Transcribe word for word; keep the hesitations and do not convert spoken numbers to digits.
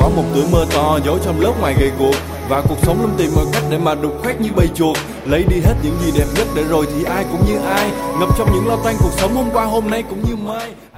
có một tuổi mơ to giấu trong lớp ngoài gầy guộc, và cuộc sống luôn tìm mọi cách để mà đục khoét như bầy chuột, lấy đi hết những gì đẹp nhất để rồi thì ai cũng như ai, ngập trong những lo toan cuộc sống hôm qua hôm nay cũng như mai.